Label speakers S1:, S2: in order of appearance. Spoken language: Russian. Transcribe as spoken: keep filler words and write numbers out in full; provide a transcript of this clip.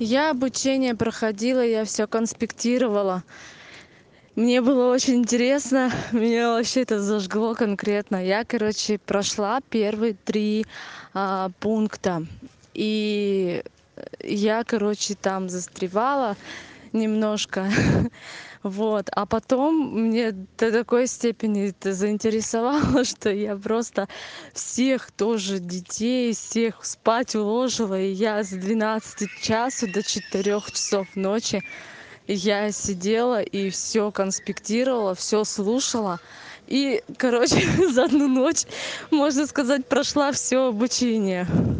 S1: Я обучение проходила, я все конспектировала. Мне было очень интересно, меня вообще это зажгло конкретно. Я, короче, прошла первые три а, пункта. И я, короче, там застревала немножко. Вот. А потом мне до такой степени это заинтересовало, что я просто всех тоже детей, всех спать уложила. И я с двенадцати часу до четырёх часов ночи я сидела и все конспектировала, все слушала. И, короче, за одну ночь, можно сказать, прошла все обучение.